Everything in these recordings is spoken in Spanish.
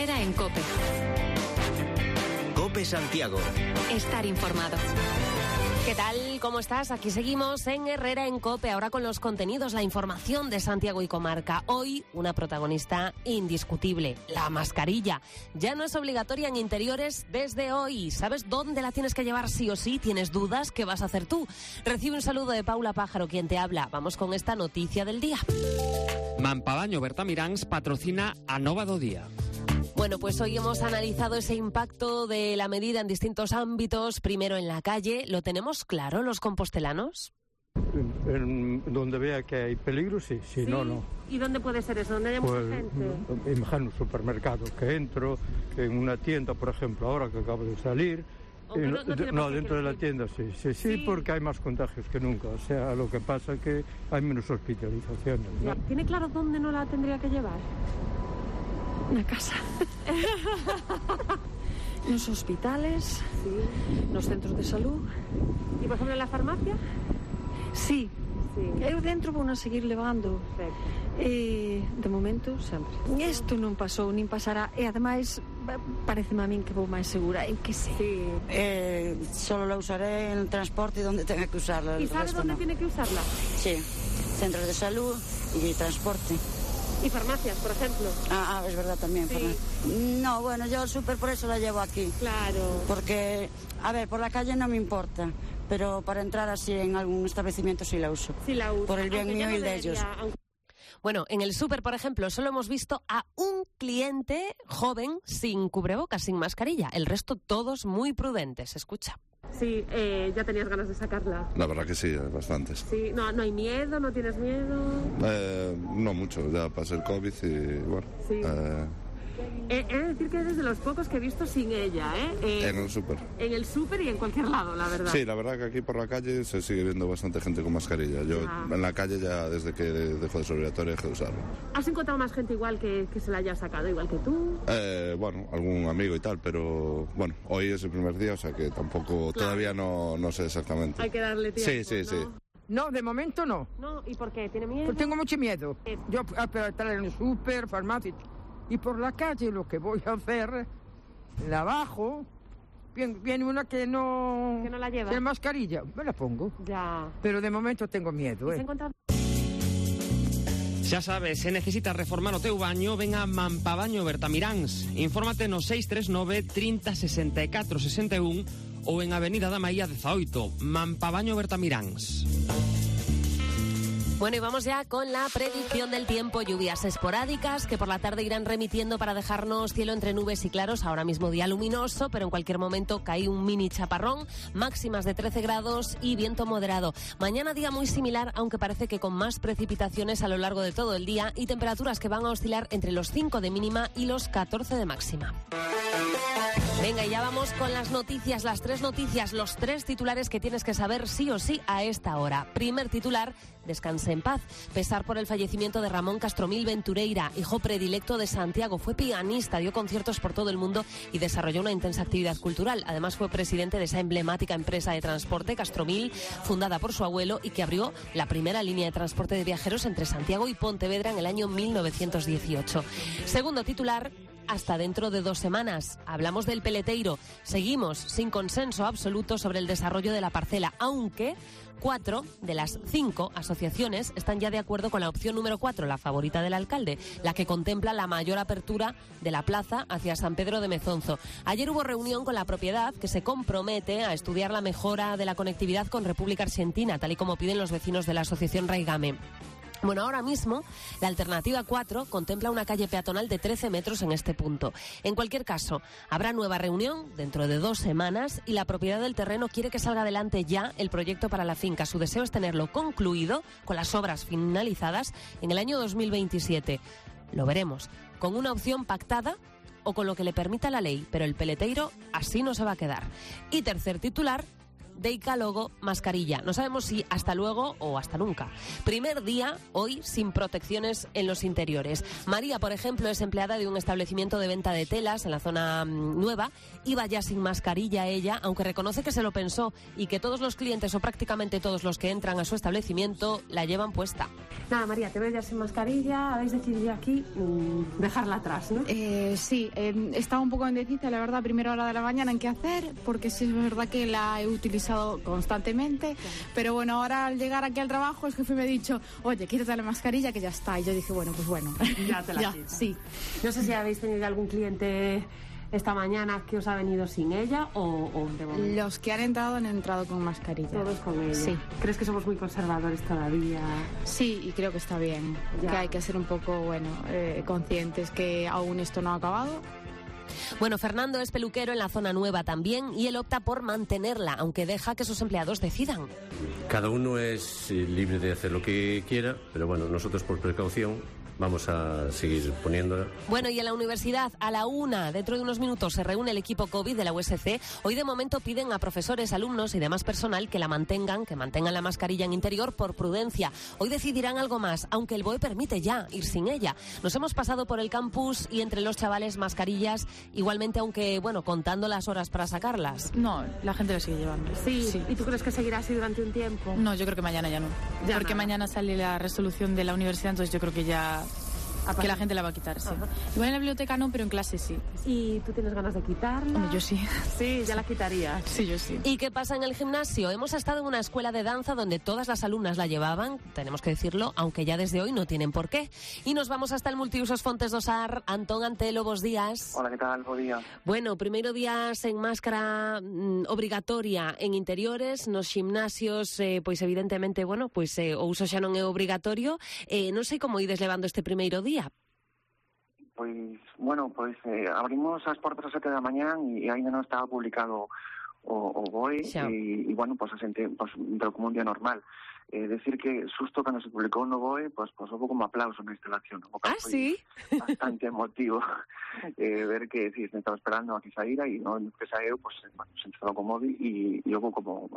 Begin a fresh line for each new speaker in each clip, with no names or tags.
Herrera en COPE.
COPE Santiago.
Estar informado.
¿Qué tal? ¿Cómo estás? Aquí seguimos en Herrera en COPE, ahora con los contenidos, la información de Santiago y comarca. Hoy, una protagonista indiscutible, la mascarilla. Ya no es obligatoria en interiores desde hoy. ¿Sabes dónde la tienes que llevar sí o sí? ¿Tienes dudas? ¿Qué vas a hacer tú? Recibe un saludo de Paula Pájaro, quien te habla. Vamos con esta noticia del día.
Mampavaño Bertamiráns patrocina a Nova do Día.
Bueno, pues hoy hemos analizado ese impacto de la medida en distintos ámbitos. Primero en la calle, ¿lo tenemos claro los compostelanos?
Donde vea que hay peligro, sí, si no, no.
¿Y dónde puede ser eso? ¿Dónde haya mucha gente?
Imagino un supermercado, que entro, que en una tienda, por ejemplo, ahora que acabo de salir. No, dentro de la tienda sí, porque hay más contagios que nunca. O sea, lo que pasa es que hay menos hospitalizaciones, ¿no?
¿Tiene claro dónde no la tendría que llevar?
Una casa. Los hospitales, los centros de salud.
¿Y por ejemplo en la farmacia?
Sí. Eu dentro vou a seguir levando. De momento sempre. Isto non pasou, nin pasará. E ademais pareceme a min que vou máis segura. Eu que sei.
Solo la usaré en el transporte donde tenga que usarla.
¿Y sabe dónde tiene que usarla?
Sí, centros de salud y transporte.
¿Y farmacias, por ejemplo?
Es verdad también.
Sí.
No, bueno, yo el súper por eso la llevo aquí.
Claro.
Porque, a ver, por la calle no me importa, pero para entrar así en algún establecimiento sí la uso.
Sí la uso.
Por el bien mío y de ellos.
Bueno, en el súper, por ejemplo, solo hemos visto a un cliente joven sin cubrebocas, sin mascarilla. El resto todos muy prudentes. Escucha. Sí, ya tenías ganas de sacarla.
La verdad que sí, bastantes.
Sí, no hay miedo, no tienes miedo.
No mucho, ya pasé el COVID y bueno.
Sí. He de decir que eres de los pocos que he visto sin ella,
en el súper.
En el súper y en cualquier lado, la verdad.
Sí, la verdad que aquí por la calle se sigue viendo bastante gente con mascarilla. Yo en la calle ya desde que dejó de ser obligatorio dejé de usarlo.
¿Has encontrado más gente igual que se la haya sacado, igual que tú?
Bueno, algún amigo y tal, pero bueno, hoy es el primer día, o sea que tampoco todavía no sé exactamente.
Hay que darle tiempo.
Sí.
No, de momento no.
No, ¿y por qué? ¿Tiene miedo?
Pues tengo mucho miedo. Yo para estar en el súper, farmacia. Y por la calle lo que voy a hacer, la bajo, viene una que no
la lleva.
Tiene mascarilla, me la pongo.
Ya.
Pero de momento tengo miedo,
Xa sabes, se necesitas reformar o teu baño, ven a Mampavaño Bertamiráns. Infórmate no 639 30 64 61 ou en Avenida da Maía 18, Mampavaño Bertamiráns.
Bueno, y vamos ya con la predicción del tiempo. Lluvias esporádicas que por la tarde irán remitiendo para dejarnos cielo entre nubes y claros. Ahora mismo día luminoso, pero en cualquier momento cae un mini chaparrón. Máximas de 13 grados y viento moderado. Mañana día muy similar, aunque parece que con más precipitaciones a lo largo de todo el día y temperaturas que van a oscilar entre los 5 de mínima y los 14 de máxima. Venga, y ya vamos con las noticias, las 3 noticias, los 3 titulares que tienes que saber sí o sí a esta hora. Primer titular, descanse en paz. Pesar por el fallecimiento de Ramón Castromil Ventureira, hijo predilecto de Santiago. Fue pianista, dio conciertos por todo el mundo y desarrolló una intensa actividad cultural. Además fue presidente de esa emblemática empresa de transporte, Castromil, fundada por su abuelo y que abrió la primera línea de transporte de viajeros entre Santiago y Pontevedra en el año 1918. Segundo titular, hasta dentro de 2 semanas. Hablamos del Peleteiro. Seguimos sin consenso absoluto sobre el desarrollo de la parcela, aunque 4 de las 5 asociaciones están ya de acuerdo con la opción número 4, la favorita del alcalde, la que contempla la mayor apertura de la plaza hacia San Pedro de Mezonzo. Ayer hubo reunión con la propiedad que se compromete a estudiar la mejora de la conectividad con República Argentina, tal y como piden los vecinos de la asociación Raigame. Bueno, ahora mismo la alternativa 4 contempla una calle peatonal de 13 metros en este punto. En cualquier caso, habrá nueva reunión dentro de 2 semanas y la propiedad del terreno quiere que salga adelante ya el proyecto para la finca. Su deseo es tenerlo concluido, con las obras finalizadas, en el año 2027. Lo veremos, con una opción pactada o con lo que le permita la ley, pero el Peleteiro así no se va a quedar. Y tercer titular, deica logo mascarilla. No sabemos si hasta luego o hasta nunca. Primer día, hoy, sin protecciones en los interiores. María, por ejemplo, es empleada de un establecimiento de venta de telas en la zona nueva. Iba ya sin mascarilla ella, aunque reconoce que se lo pensó y que todos los clientes o prácticamente todos los que entran a su establecimiento la llevan puesta.
Nada, María, te veo ya sin mascarilla. Habéis decidido aquí dejarla atrás, ¿no?
Sí, estaba un poco indecisa, la verdad, a primera hora de la mañana en qué hacer, porque sí es verdad que la he utilizado constantemente, pero bueno, ahora al llegar aquí al trabajo el jefe me ha dicho, oye, quítate la mascarilla que ya está, y yo dije, bueno, pues bueno.
Ya te la quitas. Sí. No sé si habéis tenido algún cliente esta mañana que os ha venido sin ella o de momento.
Los que han entrado con mascarilla.
Todos con ella.
Sí.
¿Crees que somos muy conservadores todavía?
Sí, y creo que está bien, que hay que ser un poco, conscientes que aún esto no ha acabado.
Bueno, Fernando es peluquero en la zona nueva también y él opta por mantenerla, aunque deja que sus empleados decidan.
Cada uno es libre de hacer lo que quiera, pero bueno, nosotros por precaución vamos a seguir poniéndola.
Bueno, y en la universidad, a la 1, dentro de unos minutos, se reúne el equipo COVID de la USC. Hoy, de momento, piden a profesores, alumnos y demás personal que mantengan la mascarilla en interior por prudencia. Hoy decidirán algo más, aunque el BOE permite ya ir sin ella. Nos hemos pasado por el campus y entre los chavales mascarillas, igualmente, aunque, contando las horas para sacarlas.
No, la gente lo sigue llevando.
Sí. ¿Y tú crees que seguirá así durante un tiempo?
No, yo creo que mañana ya no. Porque mañana sale la resolución de la universidad, entonces yo creo que ya... Que la gente la va a quitar, sí. Igual en la biblioteca no, pero en clase sí.
¿Y tú tienes ganas de quitarla?
Hombre, yo sí.
Sí, ya la quitarías.
Sí, yo sí.
¿Y qué pasa en el gimnasio? Hemos estado en una escuela de danza donde todas las alumnas la llevaban, tenemos que decirlo, aunque ya desde hoy no tienen por qué. Y nos vamos hasta el Multiusos Fontes do Sar. Antón Antelo, bos días.
Hola, ¿qué tal? Buen día.
Bueno, primeiro día sen máscara obrigatoria en interiores, nos gimnasios, pois evidentemente, o uso xa non é obrigatorio. Non sei como ides levando este primeiro día.
Abrimos as portas ás 7 da mañán e ainda non estaba publicado o BOE e a xente entrou como un día normal. Decir que susto cando se publicou no BOE, houve como aplauso na instalación.
Sí?
Bastante emotivo ver que se estaba esperando a que saíra e non que saeu, se instalou con móvil e houve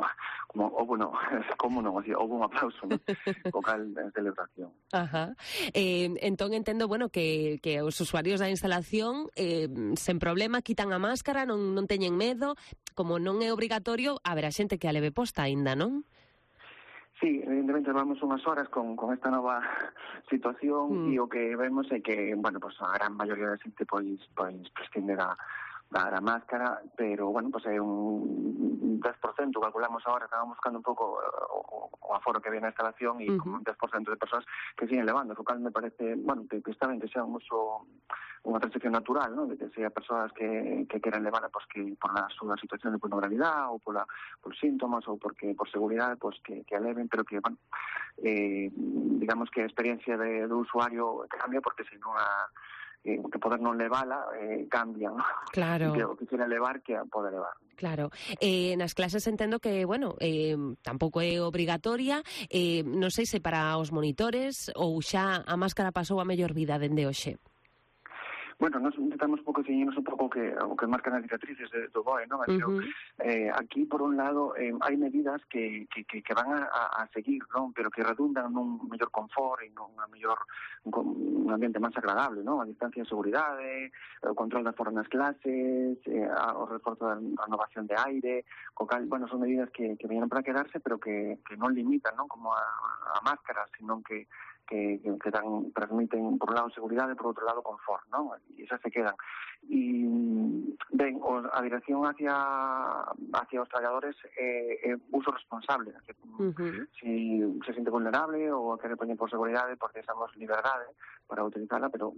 houve un aplauso, ¿no? Vocal de celebración.
Ajá. Entón entendo, que os usuarios da instalación sen problema quitan a máscara, non teñen medo, como non é obrigatorio, haberá xente que a leve posta aínda, non?
Sí, evidentemente vamos unhas horas con esta nova situación e o que vemos é que, a gran maioría da xente prescinde da máscara, pero, é un 10%, calculamos ahora, estábamos buscando un pouco o aforo que había na instalación e como un 10% de persoas que siguen levando, o cal me parece, que está ben que sea un uso, unha transición natural, ¿no? De que sea persoas que queran levar, que por a súa situación de vulnerabilidade ou por síntomas ou por seguridade, que a leven, pero que, digamos que a experiencia do usuario cambia porque se non que poder non levala cambia, ¿no?
Claro.
Que o que quera levar que a poder levar.
Claro. Nas clases entendo que, tampouco é obrigatoria. Non sei se para os monitores ou xa a máscara pasou a mellor vida dende hoxe.
Nos intentamos ceñirnos un pouco que marcan as directrices do BOE, non? Pero aquí, por un lado, hai medidas que van a seguir, non? Pero que redundan nun mellor confort e un ambiente máis agradable, non? A distancia de seguridade, o control da fora nas clases, o reforzo da renovación de aire, o cal, son medidas que veñeron para quedarse, pero que non limitan, non? Como a máscara, sino que permiten, por un lado, seguridade e, por outro lado, confort, non? E esas se quedan. E, a dirección hacia os traballadores é uso responsable. Si se siente vulnerable ou a querer poñer por seguridade, porque damos liberdade para utilizarla, pero,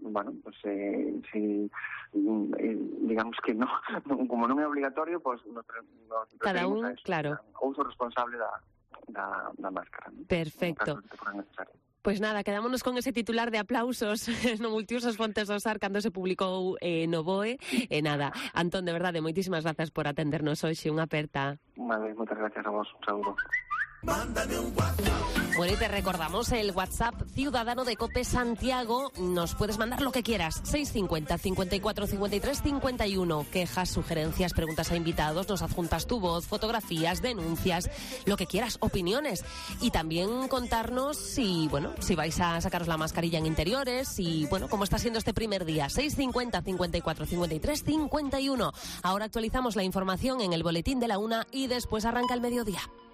digamos que non, como non é obligatorio, nos
cada un, claro.
O uso responsable da máscara.
Perfecto. Pois nada, quedámonos con ese titular de aplausos no Multiusos Fontes do Sar cando se publicou no BOE. Nada, Antón, de verdade, moitísimas grazas por atendernos hoxe. Unha aperta.
Moitas gracias a vos. Un saúdo.
Mándame un WhatsApp.
Bueno, y te recordamos el WhatsApp Ciudadano de COPE Santiago. Nos puedes mandar lo que quieras. 650 54 53 51. Quejas, sugerencias, preguntas a invitados. Nos adjuntas tu voz, fotografías, denuncias, lo que quieras, opiniones. Y también contarnos si vais a sacaros la mascarilla en interiores y, cómo está siendo este primer día. 650 54 53 51. Ahora actualizamos la información en el boletín de la 1 y después arranca el mediodía.